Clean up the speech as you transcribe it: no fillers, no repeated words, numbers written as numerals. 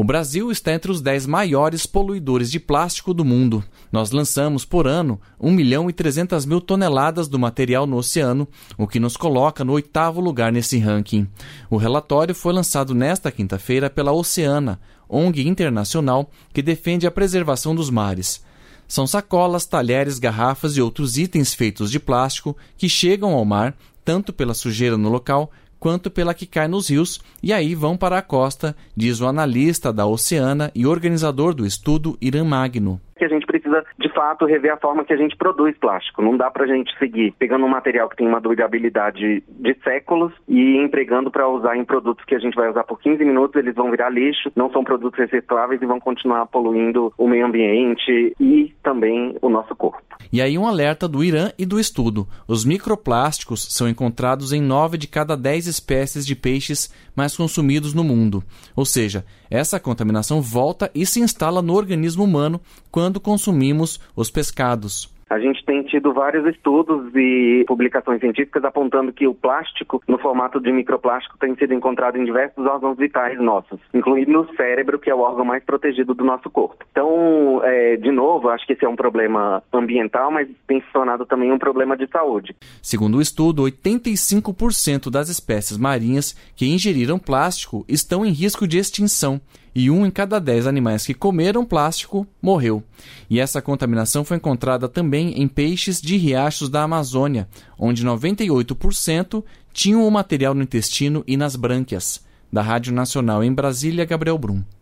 O Brasil está entre os 10 maiores poluidores de plástico do mundo. Nós lançamos, por ano, 1.300.000 toneladas do material no oceano, o que nos coloca no 8º lugar nesse ranking. O relatório foi lançado nesta quinta-feira pela Oceana, ONG internacional que defende a preservação dos mares. São sacolas, talheres, garrafas e outros itens feitos de plástico que chegam ao mar, tanto pela sujeira no local, quanto pela que cai nos rios, e aí vão para a costa, diz o analista da Oceana e organizador do estudo, Irã Magno. Que a gente precisa, de fato, rever a forma que a gente produz plástico. Não dá pra gente seguir pegando um material que tem uma durabilidade de séculos e empregando para usar em produtos que a gente vai usar por 15 minutos, eles vão virar lixo, não são produtos recicláveis e vão continuar poluindo o meio ambiente e também o nosso corpo. E aí um alerta do Irã e do estudo. Os microplásticos são encontrados em 9 de cada 10 espécies de peixes mais consumidos no mundo. Ou seja, essa contaminação volta e se instala no organismo humano quando consumimos os pescados. A gente tem tido vários estudos e publicações científicas apontando que o plástico, no formato de microplástico, tem sido encontrado em diversos órgãos vitais nossos, incluindo o cérebro, que é o órgão mais protegido do nosso corpo. Então, de novo, acho que esse é um problema ambiental, mas tem se tornado também um problema de saúde. Segundo o estudo, 85% das espécies marinhas que ingeriram plástico estão em risco de extinção. E 1 em cada 10 animais que comeram plástico morreu. E essa contaminação foi encontrada também em peixes de riachos da Amazônia, onde 98% tinham o material no intestino e nas brânquias. Da Rádio Nacional em Brasília, Gabriel Brum.